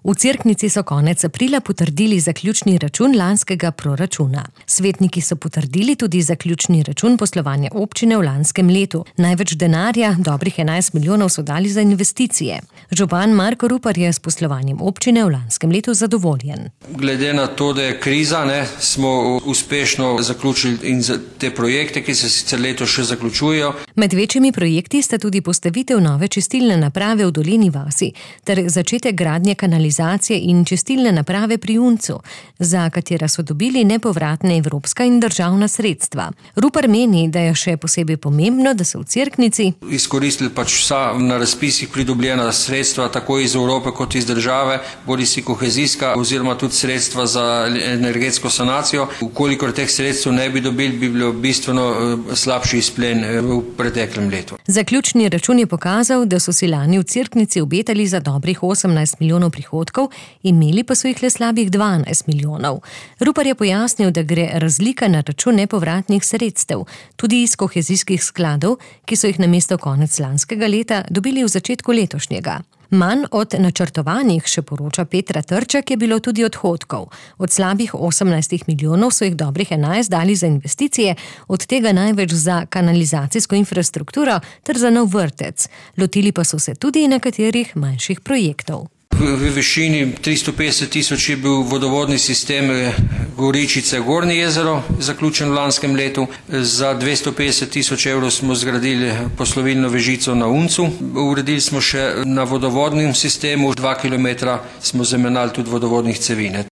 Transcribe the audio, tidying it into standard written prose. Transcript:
V Cerknici so konec aprila potrdili zaključni račun lanskega proračuna. Svetniki so potrdili tudi zaključni račun poslovanja občine v lanskem letu. Največ denarja, dobrih 11 milijonov, so dali za investicije. Župan Marko Rupar je s poslovanjem občine v lanskem letu zadovoljen. Glede na to, da je kriza, smo uspešno zaključili in te projekte, ki se sicer letos še zaključujejo. Med večjimi projekti sta tudi postavitev nove čistilne naprave v Dolini vasi ter začetek gradnje kanalizacije in čistilne naprave pri Uncu, za katera so dobili nepovratne evropska in državna sredstva. Rupar meni, da je še posebej pomembno, da so v Cerknici izkoristili vsa na razpisih pridobljena sredstva, tako iz Evrope kot iz države, bodisi kohezijska oziroma tudi sredstva za energetsko sanacijo. Ukolikor teh sredstev ne bi dobili, bi bilo bistveno slabši izplen v preteklem letu. Zaključni račun je pokazal, da so si lani v Cerknici obetali za dobrih 18 milijonov prihodkov, imeli pa so jih le slabih 12 milijonov. Rupar je pojasnil, da gre razlika na račun nepovratnih sredstev, tudi iz kohezijskih skladov, ki so jih namesto konec lanskega leta dobili v začetku letošnjega. Manj od načrtovanih, še poroča Petra Trček, je bilo tudi odhodkov. Od slabih 18 milijonov so jih dobrih 11 dali za investicije, od tega največ za kanalizacijsko infrastrukturo ter za nov vrtec. Lotili pa so se tudi nekaterih manjših projektov. V višini 350 tisoč je bil vodovodni sistem Goričice Gornje jezero, zaključen v lanskem letu. Za 250 tisoč evrov smo zgradili poslovilno vežico na Uncu. Uredili smo še na vodovodnem sistemu, 2 kilometra smo zamenjali tudi vodovodnih cevi.